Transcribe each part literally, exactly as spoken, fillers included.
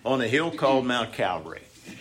on a hill called Mount Calvary.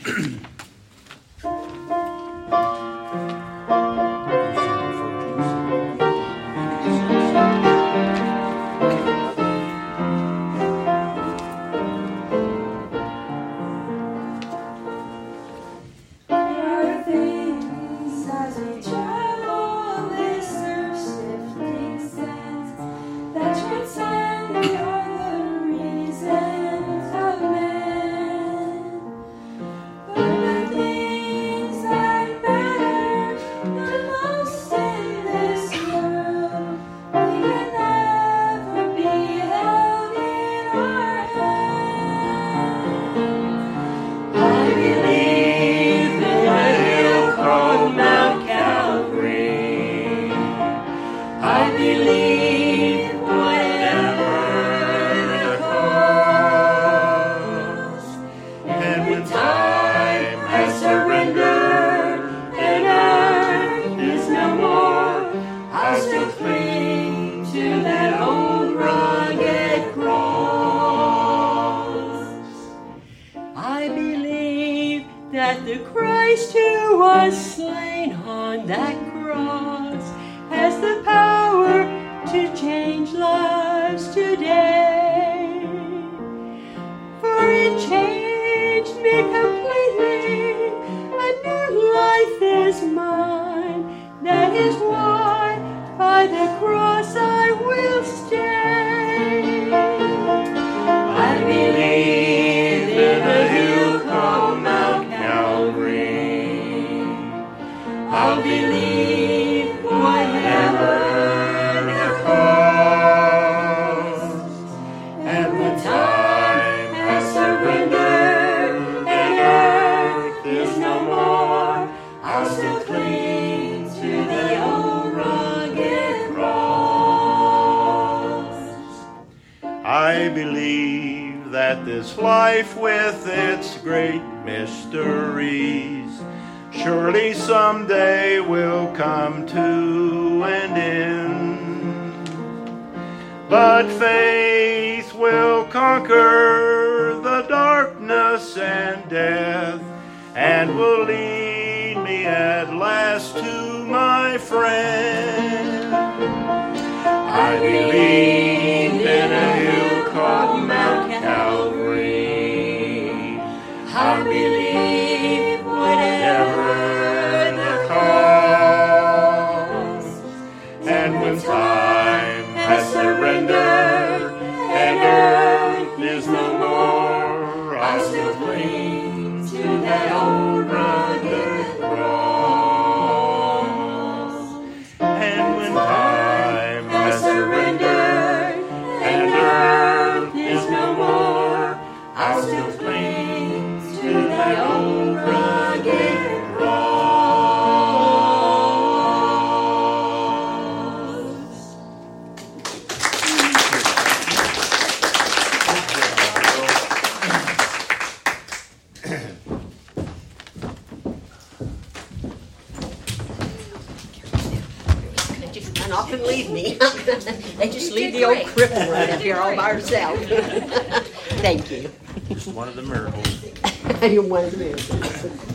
Life with its great mysteries surely someday will come to an end, but faith will conquer the darkness and death and will lead me at last to my friend. I believe in a hill called Mount Calvary. I believe whatever the cost, and when time has surrendered and earth is no more, I'll still cling to that old rugged cross. And when time has surrendered and earth is no more, I'll still cling to that old rugged cross. They just run off and leave me. They just leave the old cripple right up here all by herself. Thank you. It's one of the miracles. You're one of the miracles.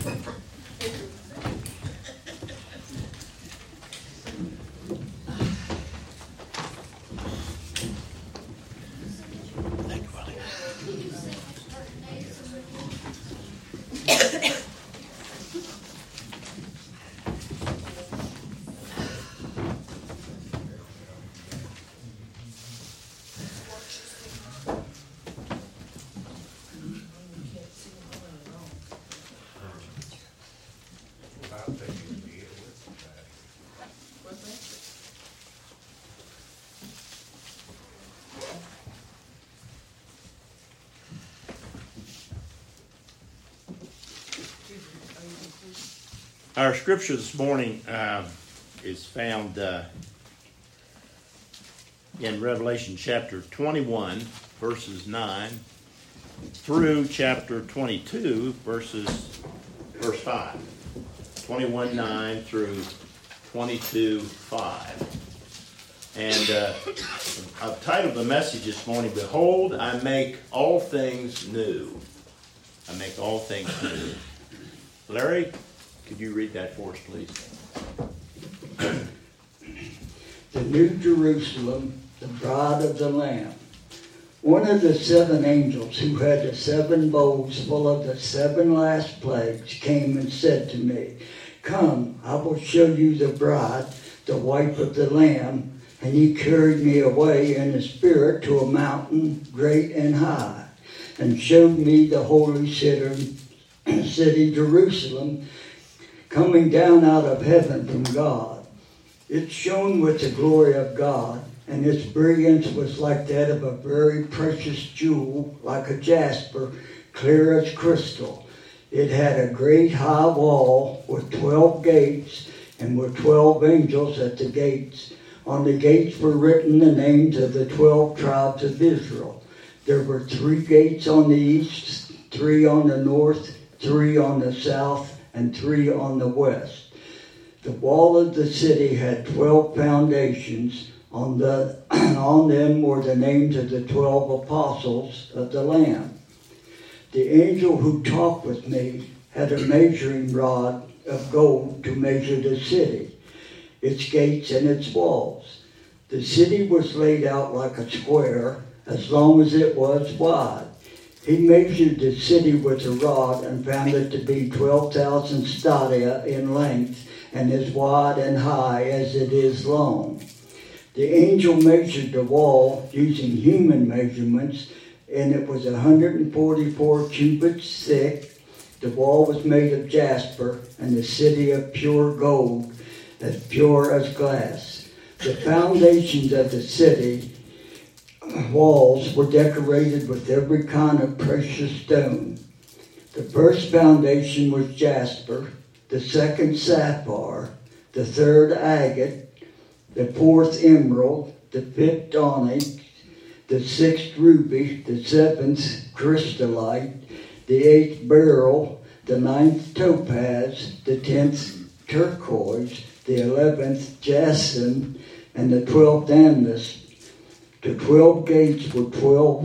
Thank you, Willie. Our scripture this morning uh, is found uh, in Revelation chapter twenty-one, verses nine, through chapter twenty-two, verses verse five. twenty-one nine through twenty-two five. And uh, I've titled the message this morning, Behold, I make all things new. I make all things new. Larry, could you read that for us, please? The New Jerusalem, the bride of the Lamb. One of the seven angels who had the seven bowls full of the seven last plagues came and said to me, "Come, I will show you the bride, the wife of the Lamb." And he carried me away in the spirit to a mountain great and high, and showed me the holy city, city Jerusalem, coming down out of heaven from God. It shone with the glory of God, and its brilliance was like that of a very precious jewel, like a jasper, clear as crystal. It had a great high wall with twelve gates, and with twelve angels at the gates. On the gates were written the names of the twelve tribes of Israel. There were three gates on the east, three on the north, three on the south, and three on the west. The wall of the city had twelve foundations. On the on them were the names of the twelve apostles of the Lamb. The angel who talked with me had a measuring rod of gold to measure the city, its gates and its walls. The city was laid out like a square, as long as it was wide. He measured the city with a rod and found it to be twelve thousand stadia in length, and as wide and high as it is long. The angel measured the wall using human measurements, and it was one hundred forty-four cubits thick. The wall was made of jasper, and the city of pure gold, as pure as glass. The foundations of the city walls were decorated with every kind of precious stone. The first foundation was jasper, the second sapphire, the third agate, the fourth emerald, the fifth onyx, the sixth ruby, the seventh chrysolite, the eighth beryl, the ninth topaz, the tenth turquoise, the eleventh jacinth, and the twelfth amethyst. The twelve gates were twelve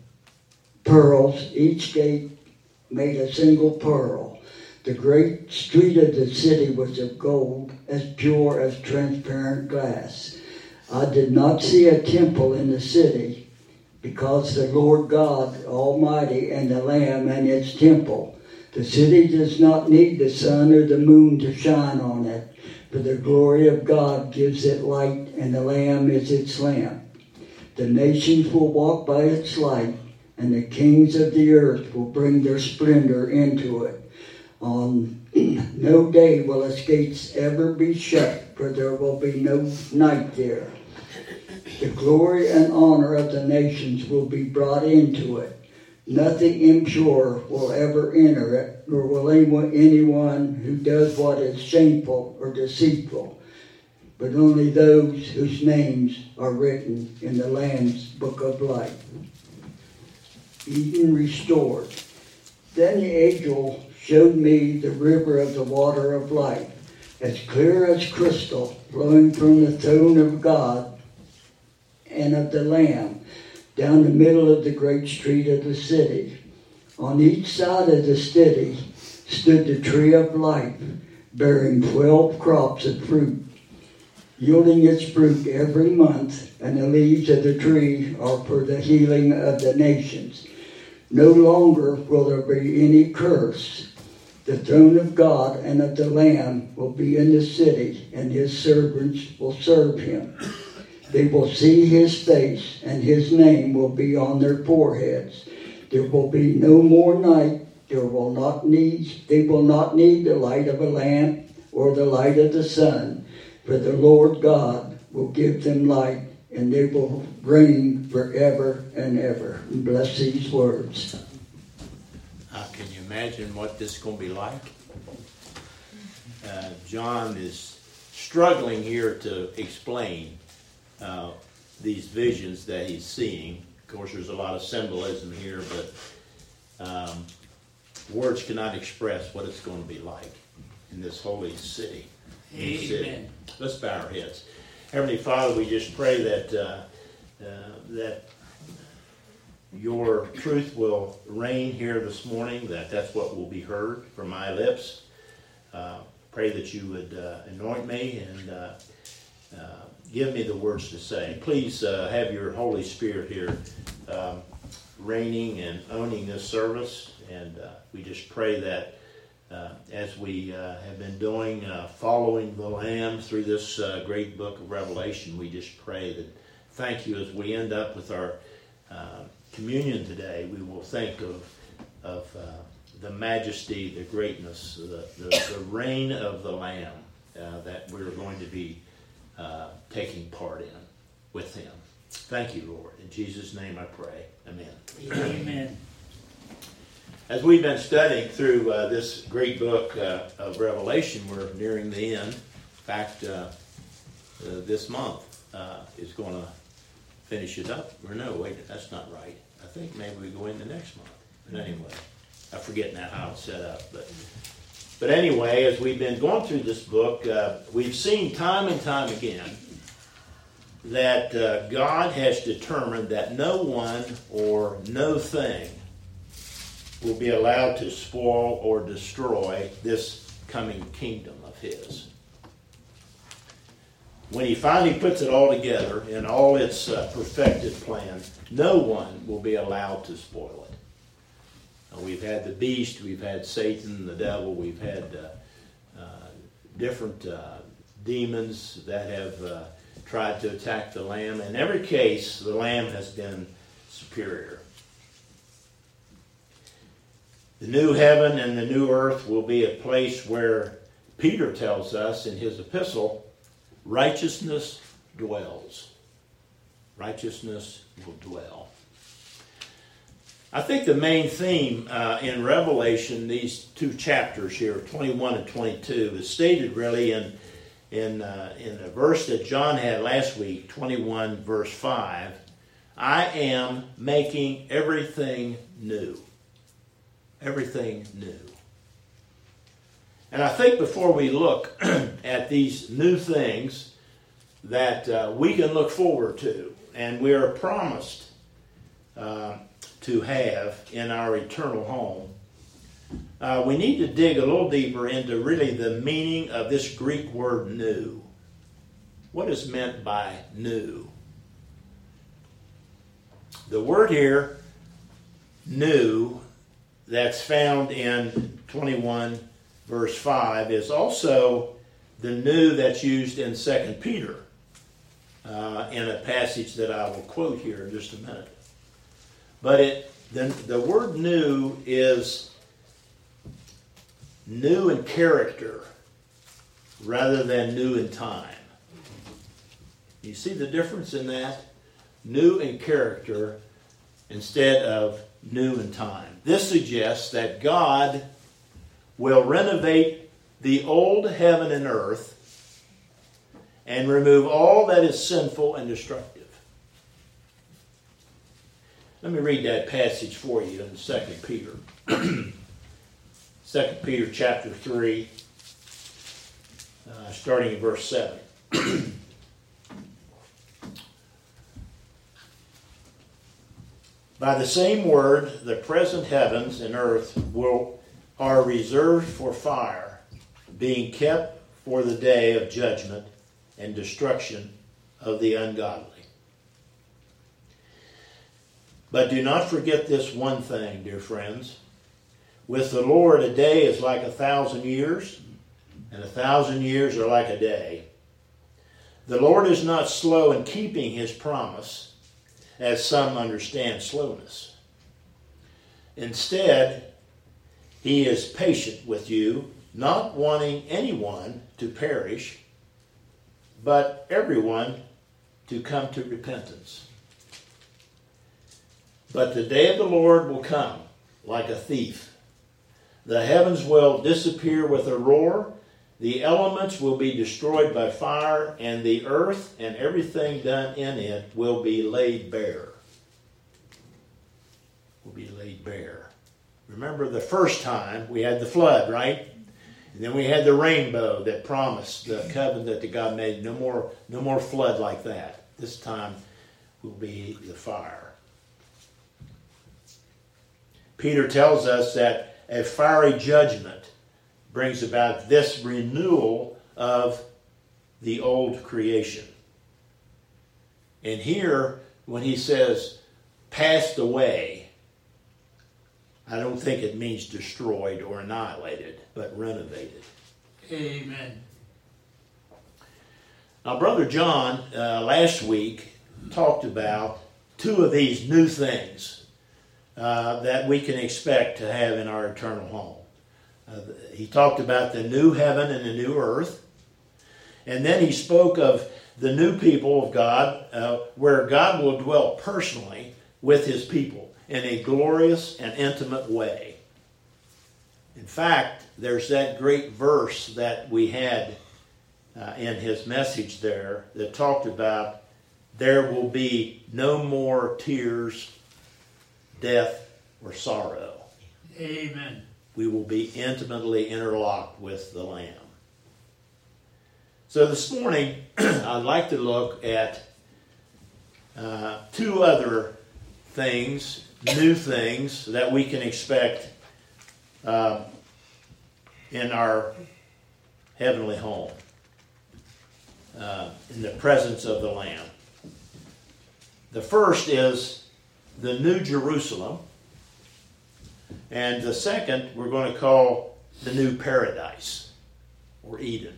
pearls, each gate made a single pearl. The great street of the city was of gold, as pure as transparent glass. I did not see a temple in the city, because the Lord God Almighty and the Lamb and its temple. The city does not need the sun or the moon to shine on it, for the glory of God gives it light, and the Lamb is its lamp. The nations will walk by its light, and the kings of the earth will bring their splendor into it. On no day will its gates ever be shut, for there will be no night there. The glory and honor of the nations will be brought into it. Nothing impure will ever enter it, nor will anyone, anyone who does what is shameful or deceitful, but only those whose names are written in the Lamb's book of life. Eden restored. Then the angel showed me the river of the water of life, as clear as crystal, flowing from the throne of God and of the Lamb, down the middle of the great street of the city. On each side of the city stood the tree of life, bearing twelve crops of fruit, yielding its fruit every month, and the leaves of the tree are for the healing of the nations. No longer will there be any curse. The throne of God and of the Lamb will be in the city, and his servants will serve him. They will see his face, and his name will be on their foreheads. There will be no more night. There will not need, they will not need the light of a lamp or the light of the sun, for the Lord God will give them light, and they will reign forever and ever. And bless these words. Uh, can you imagine what this is going to be like? Uh, John is struggling here to explain uh, these visions that he's seeing. Of course, there's a lot of symbolism here, but um, words cannot express what it's going to be like in this holy city. Amen. City. Let's bow our heads. Heavenly Father, we just pray that uh, uh, that your truth will reign here this morning, that that's what will be heard from my lips. Uh, pray that you would uh, anoint me and uh, uh, give me the words to say. Please uh, have your Holy Spirit here um, reigning and owning this service. And uh, we just pray that uh, as we uh, have been doing, uh, following the Lamb through this uh, great book of Revelation, we just pray that, thank you, as we end up with our uh, communion today, we will think of, of uh, the majesty, the greatness, the, the, the reign of the Lamb uh, that we're going to be uh, taking part in with Him. Thank you, Lord. In Jesus' name I pray. Amen. Amen. As we've been studying through uh, this great book uh, of Revelation, we're nearing the end. In fact, uh, uh, this month uh, is going to finish it up. Or no, wait, that's not right. I think maybe we go into next month. But anyway, I forget now how it's set up. But but anyway, as we've been going through this book, uh, we've seen time and time again that uh, God has determined that no one or no thing will be allowed to spoil or destroy this coming kingdom of His. When He finally puts it all together in all its uh, perfected plan, no one will be allowed to spoil it. Now, we've had the beast, we've had Satan, the devil, we've had uh, uh, different uh, demons that have uh, tried to attack the Lamb. In every case, the Lamb has been superior. The new heaven and the new earth will be a place where Peter tells us in his epistle, righteousness dwells. Righteousness will dwell. I think the main theme uh, in Revelation, these two chapters here, twenty-one and twenty-two, is stated really in in uh, in the verse that John had last week, twenty-one verse five. I am making everything new. Everything new. And I think before we look at these new things that uh, we can look forward to and we are promised uh, to have in our eternal home, uh, we need to dig a little deeper into really the meaning of this Greek word new. What is meant by new? The word here, new, that's found in twenty-one verse five is also the new that's used in Second Peter uh, in a passage that I will quote here in just a minute. But it the, the word new is new in character rather than new in time. You see the difference in that? New in character instead of new in time. This suggests that God will renovate the old heaven and earth and remove all that is sinful and destructive. Let me read that passage for you in Second Peter. Second Peter chapter three, uh, starting in verse seven. By the same word, the present heavens and earth will are reserved for fire, being kept for the day of judgment and destruction of the ungodly. But do not forget this one thing, dear friends. With the Lord, a day is like a thousand years, and a thousand years are like a day. The Lord is not slow in keeping His promise, as some understand slowness. Instead, He is patient with you, not wanting anyone to perish, but everyone to come to repentance. But the day of the Lord will come like a thief. The heavens will disappear with a roar, the elements will be destroyed by fire, and the earth and everything done in it will be laid bare. Will be laid bare. Remember the first time we had the flood, right? And then we had the rainbow that promised the covenant that God made. No more, no more flood like that. This time will be the fire. Peter tells us that a fiery judgment brings about this renewal of the old creation. And here, when he says passed away, I don't think it means destroyed or annihilated, but renovated. Amen. Now, Brother John, uh, last week, talked about two of these new things uh, that we can expect to have in our eternal home. Uh, he talked about the new heaven and the new earth. And then he spoke of the new people of God, uh, where God will dwell personally with his people in a glorious and intimate way. In fact, there's that great verse that we had uh, in his message there that talked about there will be no more tears, death, or sorrow. Amen. We will be intimately interlocked with the Lamb. So this morning, I'd like to look at uh, two other things, new things that we can expect uh, in our heavenly home, uh, in the presence of the Lamb. The first is the New Jerusalem, and the second we're going to call the New Paradise, or Eden.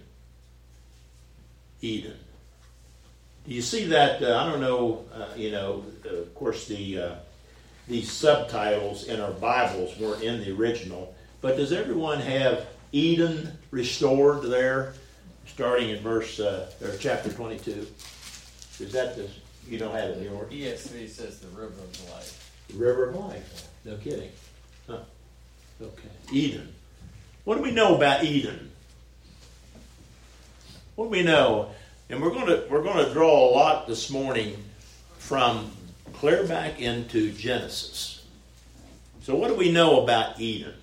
Eden. Do you see that? Uh, I don't know, uh, you know, uh, of course the uh, these subtitles in our Bibles weren't in the original, but does everyone have Eden restored there, starting in verse, uh, or chapter twenty-two? Is that the, you don't have it in yours? E S V says the river of life. The river of life. No kidding. Huh. Okay. Eden. What do we know about Eden? What do we know? And we're going to we're going to draw a lot this morning from clear back into Genesis. So what do we know about Eden?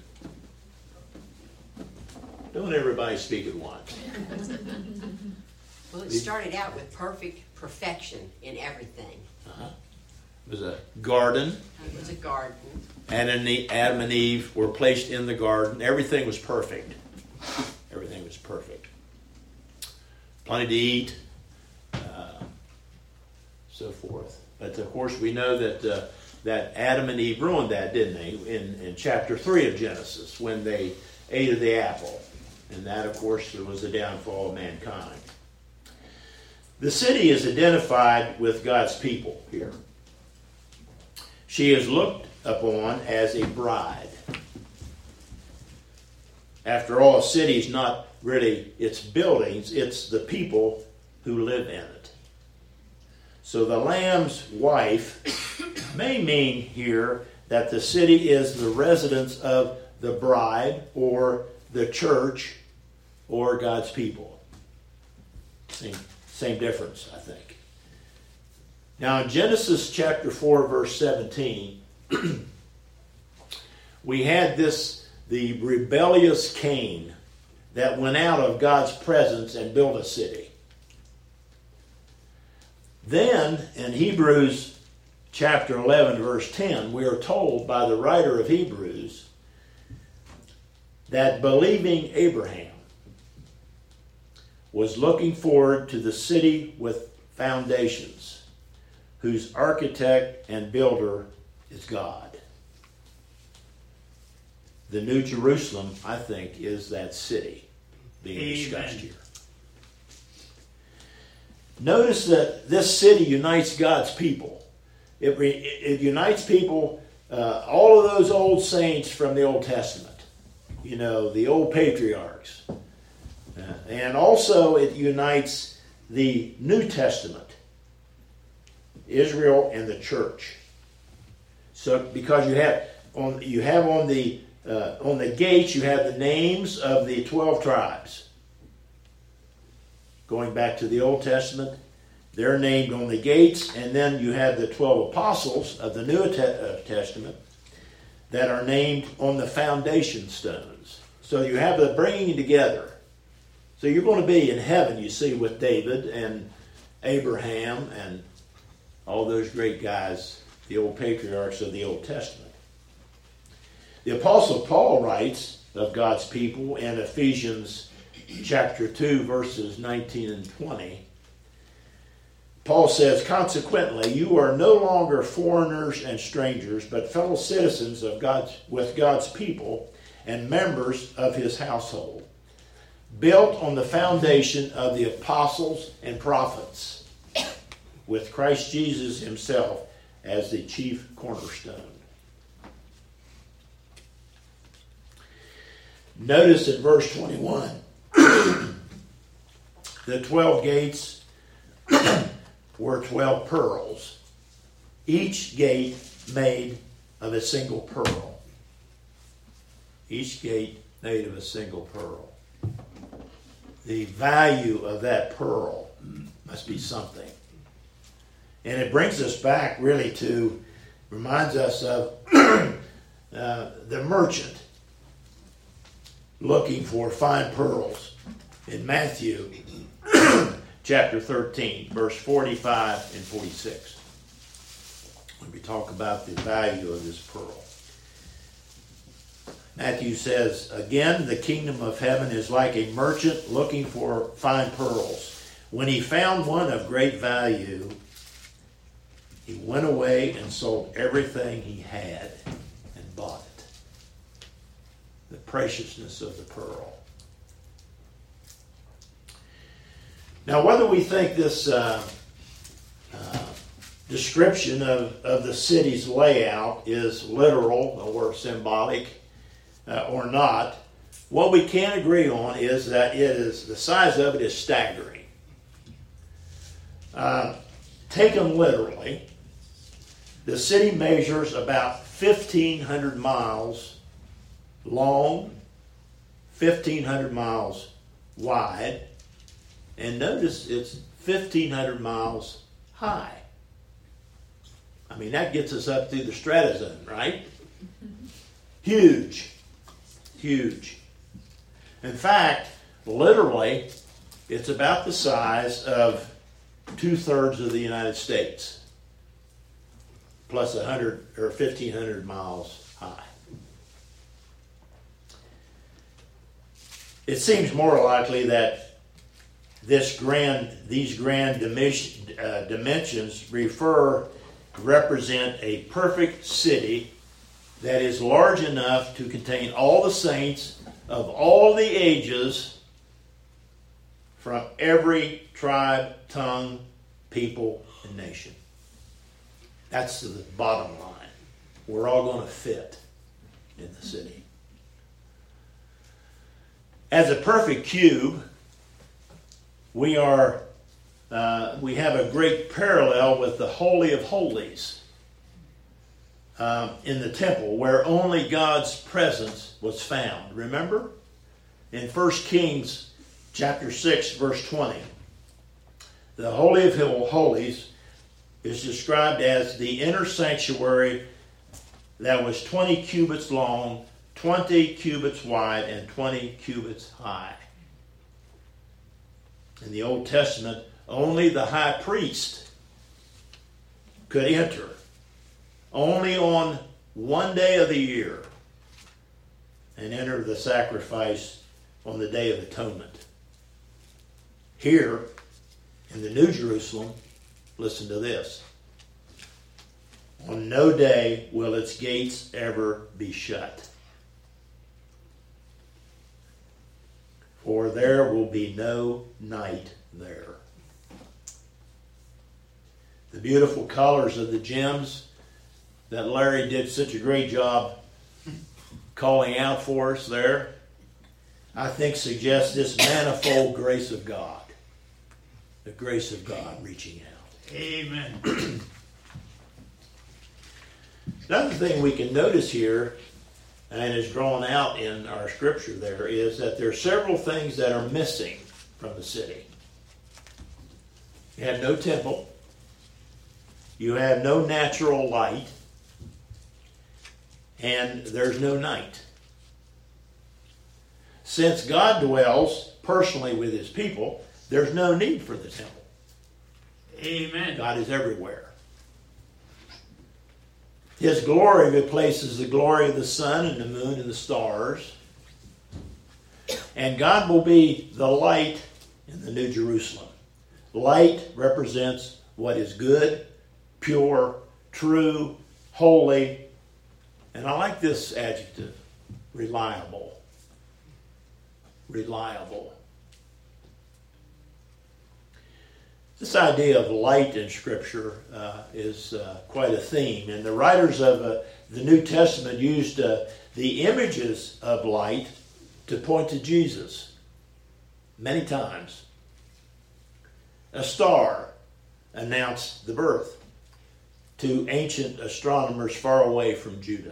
Don't everybody speak at once. Well, it started out with perfect perfection in everything. Uh-huh. It was a garden. It was a garden. And Adam and Eve were placed in the garden. Everything was perfect. Everything was perfect. Plenty to eat, uh, so forth. But of course, we know that uh, that Adam and Eve ruined that, didn't they? In in chapter three of Genesis, when they ate of the apple, and that, of course, was the downfall of mankind. The city is identified with God's people here. She is looked upon as a bride. After all, a city is not really its buildings, it's the people who live in it. So the Lamb's wife may mean here that the city is the residence of the bride or the church or God's people. Same, same difference, I think. Now in Genesis chapter four, verse seventeen, we had this, the rebellious Cain that went out of God's presence and built a city. Then, in Hebrews chapter eleven, verse ten, we are told by the writer of Hebrews that believing Abraham was looking forward to the city with foundations, whose architect and builder is God. The New Jerusalem, I think, is that city being discussed here. Notice that this city unites God's people. It, re, it unites people, uh, all of those old saints from the Old Testament. You know, the old patriarchs. Uh, and also it unites the New Testament, Israel and the church. So because you have on you have on the uh, on the gates you have the names of the twelve tribes. Going back to the Old Testament, they're named on the gates, and then you have the twelve apostles of the New Testament that are named on the foundation stones. So you have the bringing together. So you're going to be in heaven, you see, with David and Abraham and all those great guys, the old patriarchs of the Old Testament. The Apostle Paul writes of God's people in Ephesians chapter two, verses nineteen and twenty. Paul says, consequently, you are no longer foreigners and strangers, but fellow citizens of God's, with God's people and members of his household, built on the foundation of the apostles and prophets, with Christ Jesus himself as the chief cornerstone. Notice in verse twenty-one, the twelve gates were twelve pearls, each gate made of a single pearl. Each gate made of a single pearl. The value of that pearl must be something. And it brings us back really to, reminds us of uh, the merchant looking for fine pearls in Matthew chapter thirteen, verse forty-five and forty-six. When we talk about the value of this pearl. Matthew says, again, the kingdom of heaven is like a merchant looking for fine pearls. When he found one of great value, he went away and sold everything he had and bought it. The preciousness of the pearl. Now, whether we think this uh, uh, description of, of the city's layout is literal or symbolic uh, or not, what we can agree on is that it is the size of it is staggering. Uh, taken literally, the city measures about fifteen hundred miles long, fifteen hundred miles wide, and notice it's fifteen hundred miles high. I mean, that gets us up through the strata zone, right? Huge. Huge. In fact, literally, it's about the size of two-thirds of the United States, plus one hundred or fifteen hundred miles high. It seems more likely that this grand, these grand dimension, uh, dimensions refer, represent a perfect city that is large enough to contain all the saints of all the ages from every tribe, tongue, people, and nation. That's the bottom line. We're all going to fit in the city. As a perfect cube, we are uh, we have a great parallel with the Holy of Holies um, in the temple, where only God's presence was found. Remember? In First Kings chapter six, verse twenty, the Holy of Holies is described as the inner sanctuary that was twenty cubits long, twenty cubits wide, and twenty cubits high. In the Old Testament, only the high priest could enter. Only on one day of the year, and enter the sacrifice on the Day of Atonement. Here, in the New Jerusalem, listen to this. On no day will its gates ever be shut. For there will be no night there. The beautiful colors of the gems that Larry did such a great job calling out for us there, I think suggests this manifold grace of God. The grace of God reaching out. Amen. Another thing we can notice here, and is drawn out in our scripture there, is that there are several things that are missing from the city. You have no temple. You have no natural light. And there's no night. Since God dwells personally with his people, there's no need for the temple. Amen. God is everywhere. His glory replaces the glory of the sun and the moon and the stars. And God will be the light in the New Jerusalem. Light represents what is good, pure, true, holy, and I like this adjective, reliable. Reliable. This idea of light in Scripture uh, is uh, quite a theme, and the writers of uh, the New Testament used uh, the images of light to point to Jesus many times. A star announced the birth to ancient astronomers far away from Judah.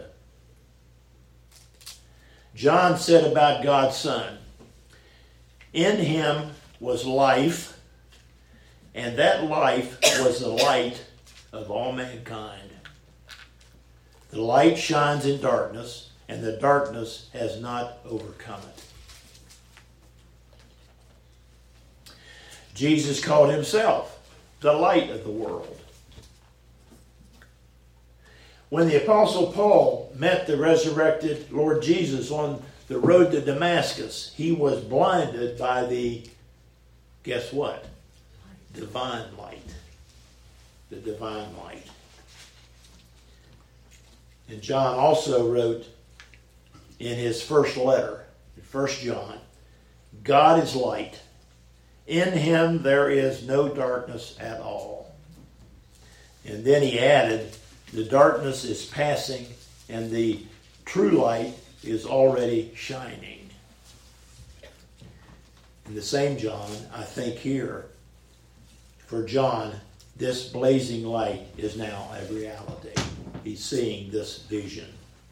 John said about God's Son, "In him was life, and that life was the light of all mankind. The light shines in darkness, and the darkness has not overcome it." Jesus called himself the light of the world. When the Apostle Paul met the resurrected Lord Jesus on the road to Damascus, he was blinded by the, guess what? Divine light. The divine light. And John also wrote in his first letter, in First John, "God is light. In him there is no darkness at all." And then he added, "The darkness is passing and the true light is already shining." In the same John, I think here, for John, this blazing light is now a reality. He's seeing this vision.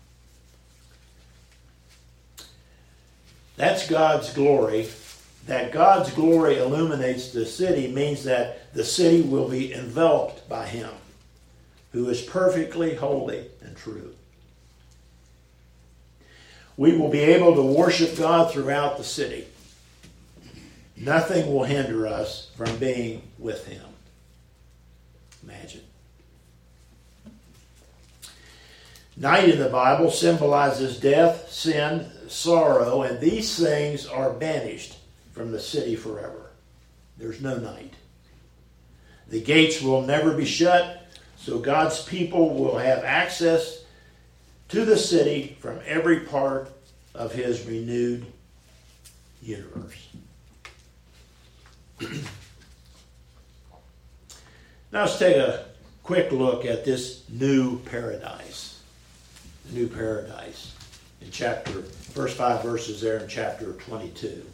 That's God's glory. That God's glory illuminates the city means that the city will be enveloped by him, who is perfectly holy and true. We will be able to worship God throughout the city. Nothing will hinder us from being with him. Imagine. Night in the Bible symbolizes death, sin, sorrow, and these things are banished from the city forever. There's no night. The gates will never be shut, so God's people will have access to the city from every part of his renewed universe. Now let's take a quick look at this new paradise. The new paradise. In chapter, first five verses there in chapter twenty-two.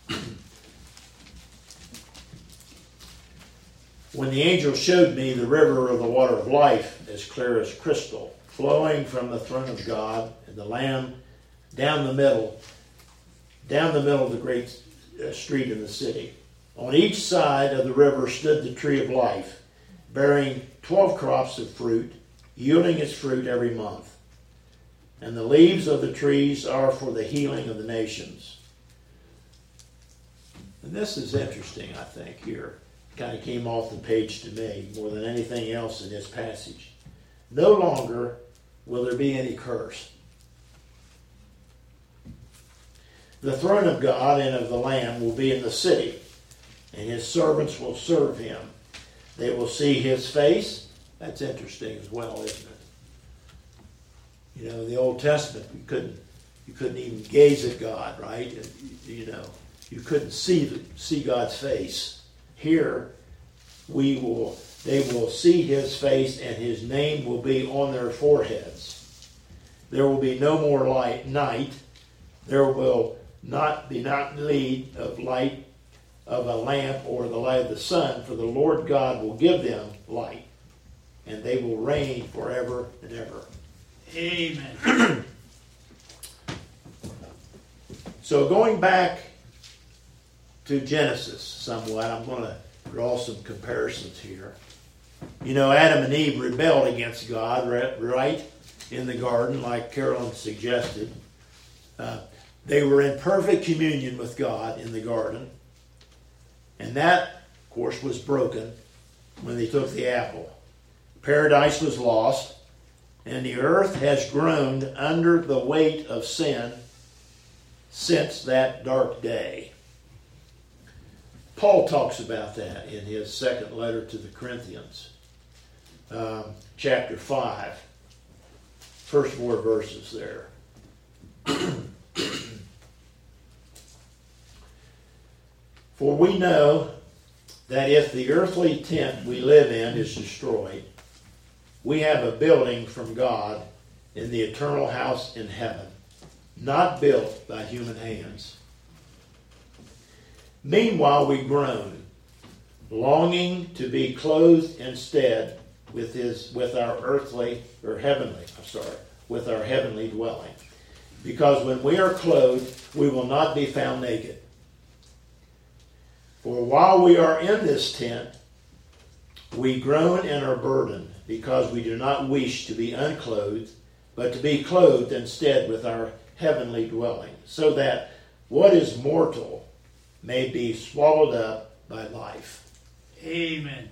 When the angel showed me the river of the water of life, as clear as crystal, flowing from the throne of God and the Lamb down the middle, down the middle of the great uh, street in the city. On each side of the river stood the tree of life, bearing twelve crops of fruit, yielding its fruit every month. And the leaves of the trees are for the healing of the nations. And this is interesting, I think, here. Kind of came off the page to me more than anything else in this passage. No longer will there be any curse. The throne of God and of the Lamb will be in the city, and his servants will serve him. They will see his face. That's interesting as well, isn't it? You know, in the Old Testament, you couldn't you couldn't even gaze at God, right? And, you know, you couldn't see the, see God's face. Here, we will they will see his face, and his name will be on their foreheads. There will be no more light night. There will not be not need of light of a lamp or the light of the sun, for the Lord God will give them light, and they will reign forever and ever. Amen. So going back to Genesis somewhat, I'm going to draw some comparisons here. You know, Adam and Eve rebelled against God, right, in the garden, like Carolyn suggested. Uh, they were in perfect communion with God in the garden. And that, of course, was broken when they took the apple. Paradise was lost. And the earth has groaned under the weight of sin since that dark day. Paul talks about that in his second letter to the Corinthians, um, chapter five, first four verses there. For we know that if the earthly tent we live in is destroyed, we have a building from God in the eternal house in heaven, not built by human hands. Meanwhile we groan, longing to be clothed instead with his with our earthly or heavenly, I'm sorry, with our heavenly dwelling. Because when we are clothed, we will not be found naked. For while we are in this tent, we groan and are burdened, because we do not wish to be unclothed, but to be clothed instead with our heavenly dwelling, so that what is mortal may be swallowed up by life. Amen.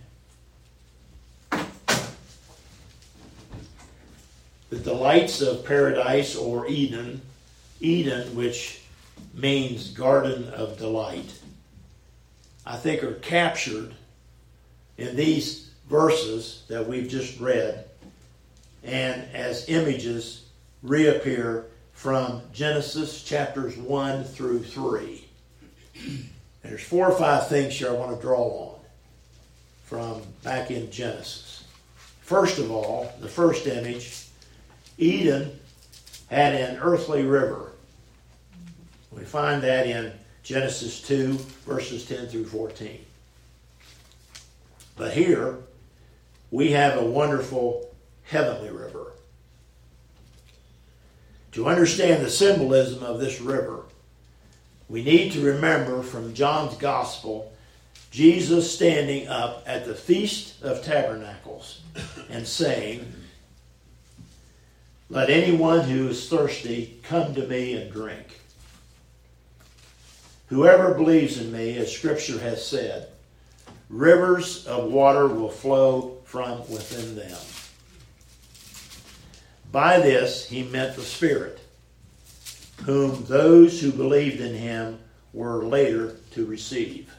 The delights of paradise or Eden, Eden, which means garden of delight, I think are captured in these verses that we've just read, and as images reappear from Genesis chapters one through three. And there's four or five things here I want to draw on from back in Genesis. First of all, the first image, Eden had an earthly river. We find that in Genesis two, verses ten through fourteen. But here, we have a wonderful heavenly river. To understand the symbolism of this river, we need to remember from John's Gospel, Jesus standing up at the Feast of Tabernacles and saying, "Let anyone who is thirsty come to me and drink. Whoever believes in me, as Scripture has said, rivers of water will flow from within them." By this he meant the Spirit, whom those who believed in him were later to receive.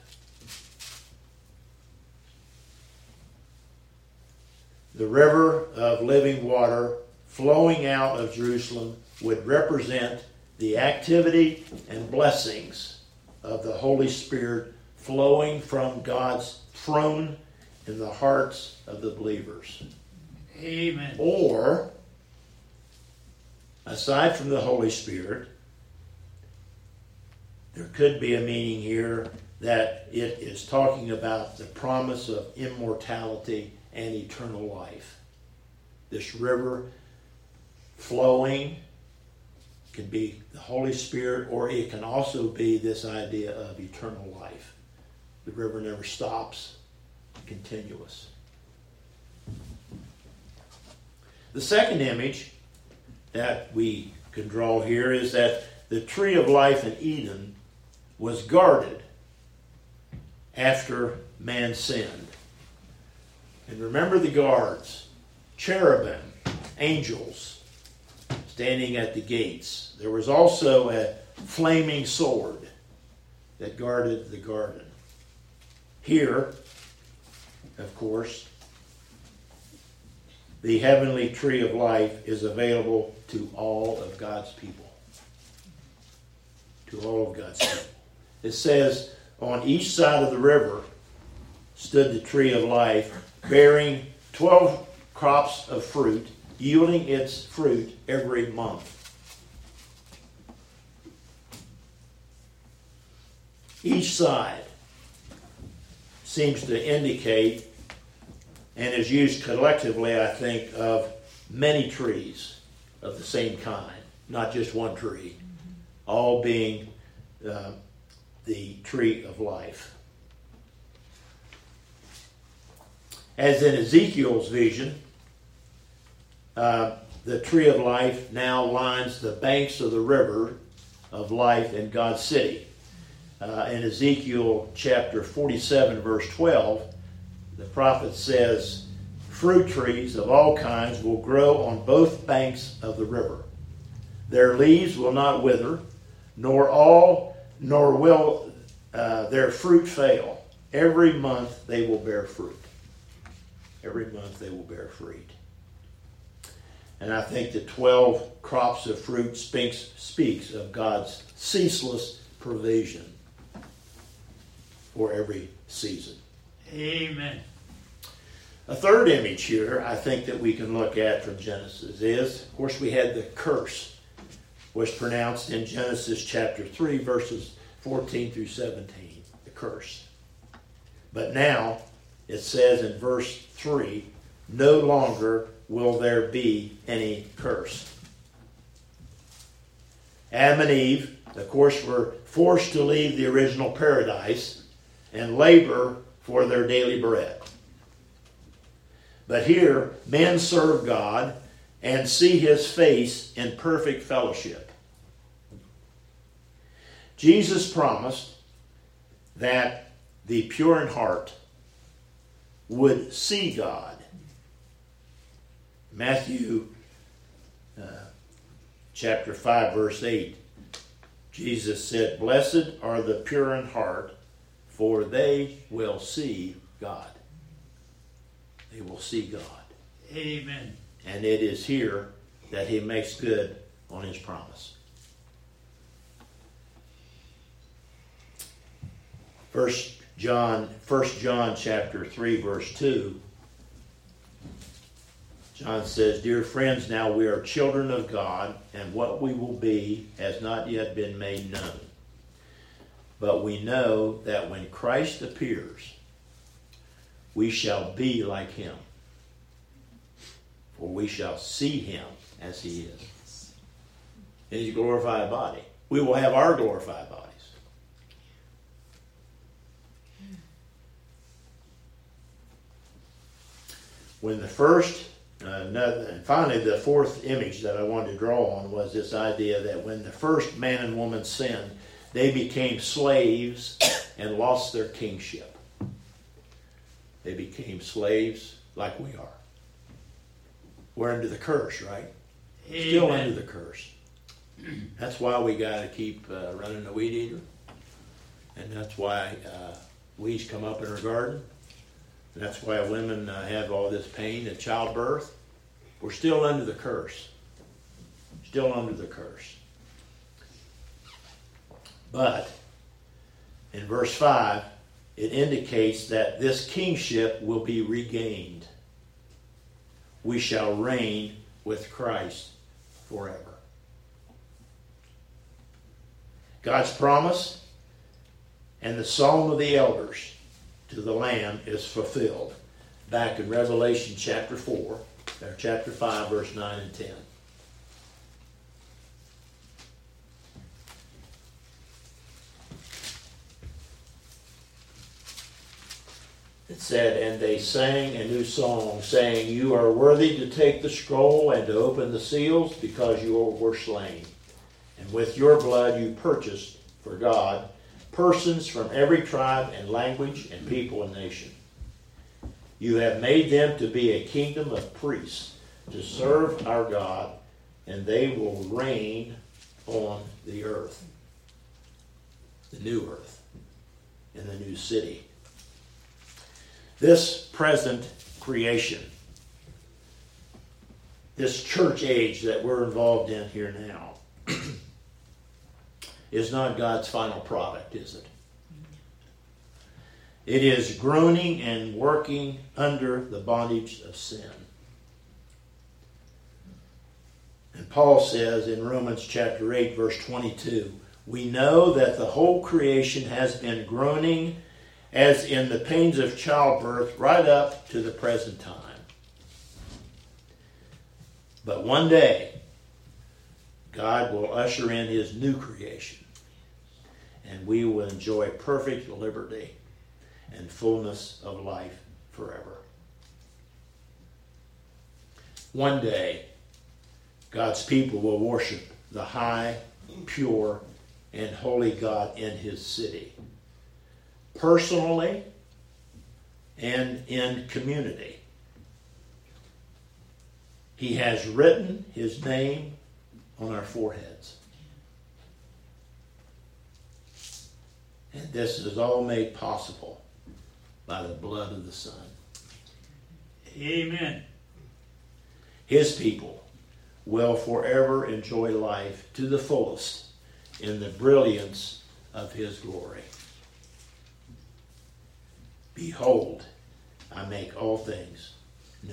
The river of living water flowing out of Jerusalem would represent the activity and blessings of the Holy Spirit flowing from God's throne in the hearts of the believers. Amen. Or, aside from the Holy Spirit, there could be a meaning here that it is talking about the promise of immortality and eternal life. This river flowing can be the Holy Spirit, or it can also be this idea of eternal life. The river never stops, continuous. The second image that we can draw here is that the tree of life in Eden was guarded after man sinned. And remember the guards, cherubim, angels, standing at the gates. There was also a flaming sword that guarded the garden. Here, of course, the heavenly tree of life is available to all of God's people. To all of God's people. It says, on each side of the river stood the tree of life, bearing twelve crops of fruit, yielding its fruit every month. Each side seems to indicate, and is used collectively, I think, of many trees of the same kind, not just one tree, all being uh, the tree of life. As in Ezekiel's vision, uh, the tree of life now lines the banks of the river of life in God's city. Uh, in Ezekiel chapter forty-seven, verse twelve, the prophet says, fruit trees of all kinds will grow on both banks of the river. Their leaves will not wither, nor all, nor will uh, their fruit fail. Every month they will bear fruit. Every month they will bear fruit. And I think the twelve crops of fruit speaks, speaks of God's ceaseless provision for every season. Amen. A third image here I think that we can look at from Genesis is, of course, we had the curse was pronounced in Genesis chapter three, verses fourteen through seventeen, the curse. But now it says in verse three, no longer will there be any curse. Adam and Eve, of course, were forced to leave the original paradise and labor for their daily bread. But here, men serve God and see His face in perfect fellowship. Jesus promised that the pure in heart would see God. Matthew uh, chapter five, verse eight, Jesus said, "Blessed are the pure in heart, for they will see God." They will see God. Amen. And it is here that He makes good on His promise. First John, First John chapter three, verse two. John says, "Dear friends, now we are children of God, and what we will be has not yet been made known. But we know that when Christ appears, we shall be like Him, for we shall see Him as He is." In His glorified body. We will have our glorified bodies. When the first, uh, and finally the fourth image that I wanted to draw on was this idea that when the first man and woman sinned, they became slaves and lost their kingship. They became slaves like we are. We're under the curse, right? Amen. Still under the curse. That's why we got to keep uh, running the weed eater. And that's why uh, weeds come up in our garden. And that's why women uh, have all this pain at childbirth. We're still under the curse. Still under the curse. But in verse five, it indicates that this kingship will be regained. We shall reign with Christ forever. God's promise and the Psalm of the elders to the Lamb is fulfilled back in Revelation chapter four, or chapter five, verse nine and ten. It said, "And they sang a new song, saying, 'You are worthy to take the scroll and to open the seals, because you were slain. And with your blood you purchased for God persons from every tribe and language and people and nation. You have made them to be a kingdom of priests to serve our God, and they will reign on the earth,'" the new earth, in the new city. This present creation, this church age that we're involved in here now, is not God's final product, is it? It is groaning and working under the bondage of sin. And Paul says in Romans chapter eight, verse twenty-two, "We know that the whole creation has been groaning as in the pains of childbirth right up to the present time. But one day, God will usher in His new creation, and we will enjoy perfect liberty and fullness of life forever. One day, God's people will worship the high, pure, and holy God in His city, personally and in community. He has written his name on our foreheads. And this is all made possible by the blood of the Son. Amen. His people will forever enjoy life to the fullest in the brilliance of his glory. Behold, I make all things new.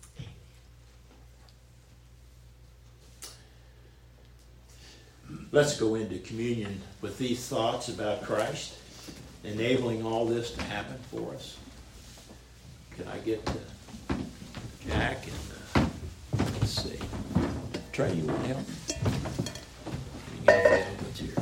Let's go into communion with these thoughts about Christ, enabling all this to happen for us. Can I get to Jack and uh, let's see. Trey, you want to help? You got the elements here.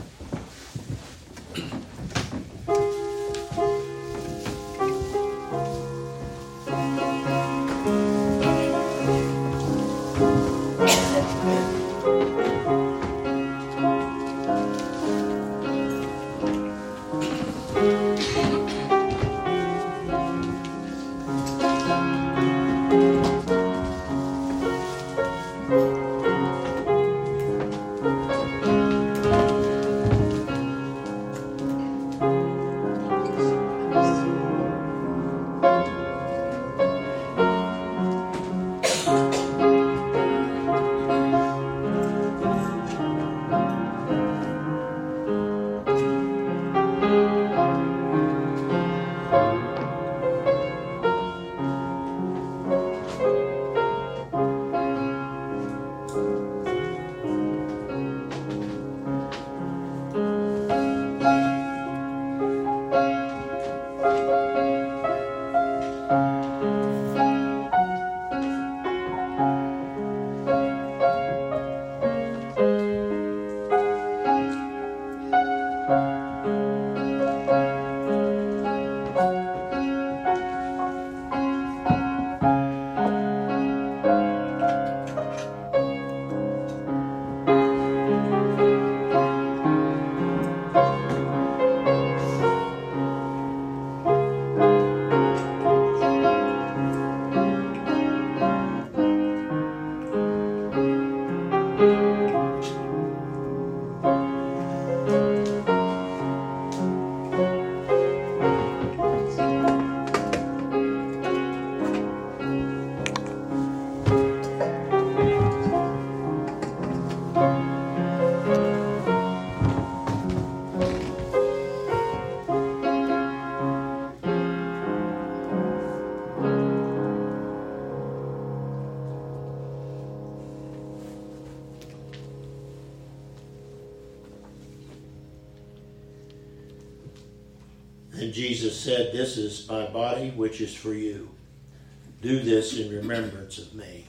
And Jesus said, "This is my body, which is for you. Do this in remembrance of me."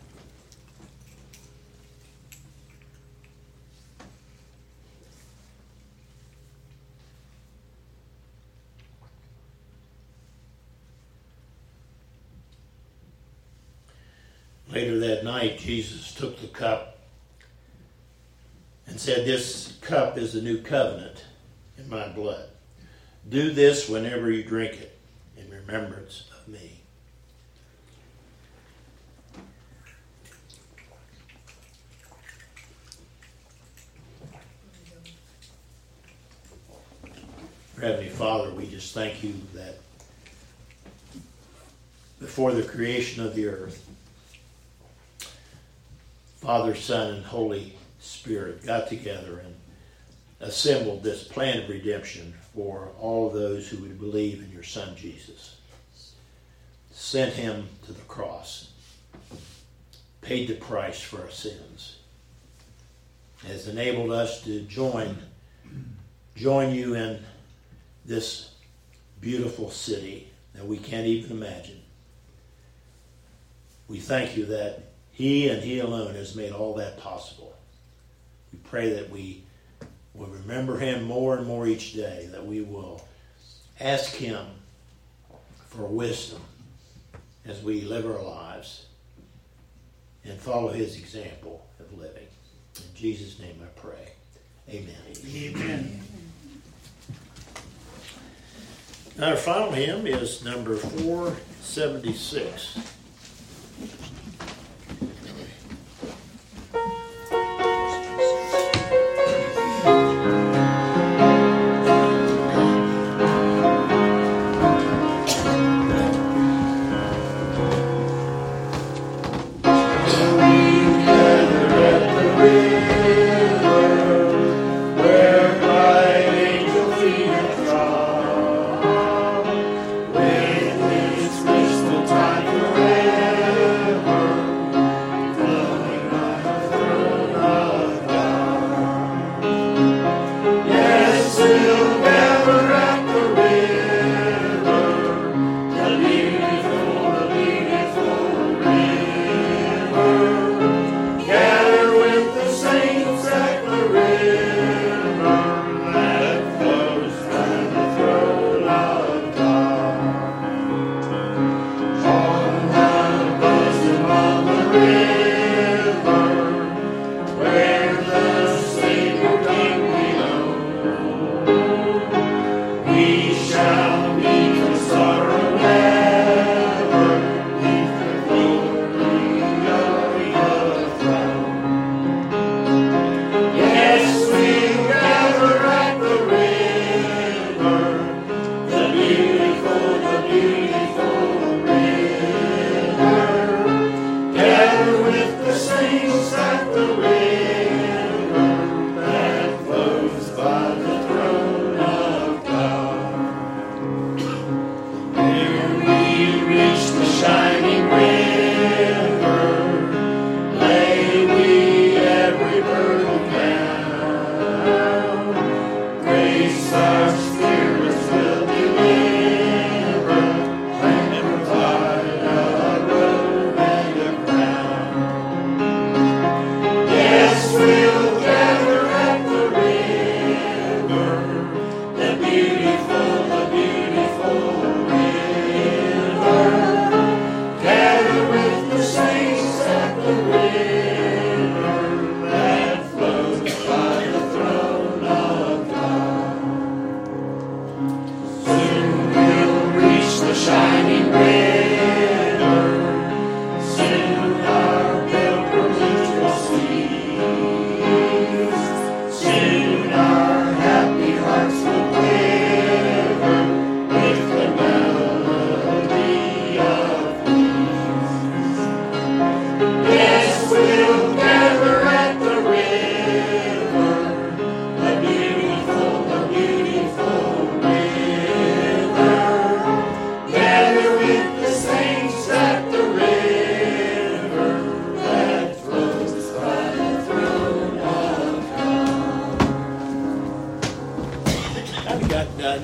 Later that night, Jesus took the cup and said, "This cup is the new covenant in my blood. Do this whenever you drink it in remembrance of me." Heavenly Father, we just thank you that before the creation of the earth, Father, Son, and Holy Spirit got together and assembled this plan of redemption for all of those who would believe in your Son Jesus. Sent him to the cross, paid the price for our sins, has enabled us to join, join you in this beautiful city that we can't even imagine. We thank you that he and he alone has made all that possible. We pray that we will remember him more and more each day, that we will ask him for wisdom as we live our lives and follow his example of living. In Jesus' name I pray. Amen. Amen. Our final hymn is number four seventy-six.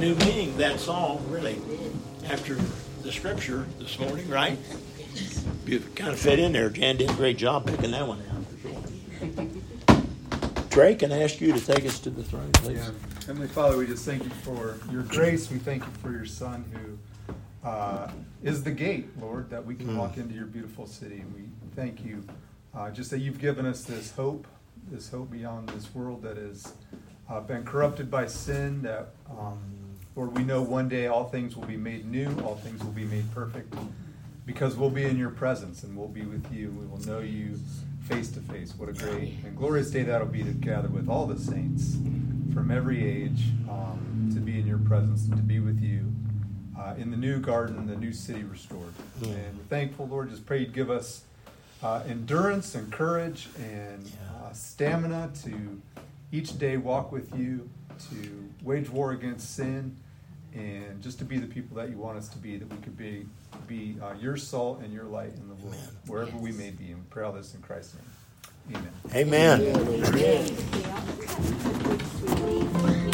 new meaning to that song, really, after the scripture this morning, right? You kind of fit in there. Jan did a great job picking that one out. Trey, can I ask you to take us to the throne, please? Yeah. Heavenly Father, we just thank you for your grace. We thank you for your Son who uh, is the gate, Lord, that we can mm. walk into your beautiful city. We thank you uh, just that you've given us this hope, this hope beyond this world that has uh, been corrupted by sin, that, um, Lord, we know one day all things will be made new, all things will be made perfect, because we'll be in your presence and we'll be with you. We will know you face to face. What a great and glorious day that'll be to gather with all the saints from every age, um, to be in your presence and to be with you uh, in the new garden, the new city restored. Yeah. And we're thankful, Lord. Just pray you'd give us uh, endurance and courage and uh, stamina to each day walk with you, to wage war against sin, and just to be the people that you want us to be, that we could be be uh, your salt and your light in the world, Amen. Wherever yes. we may be. And we pray all this in Christ's name. Amen. Amen. Amen. Amen.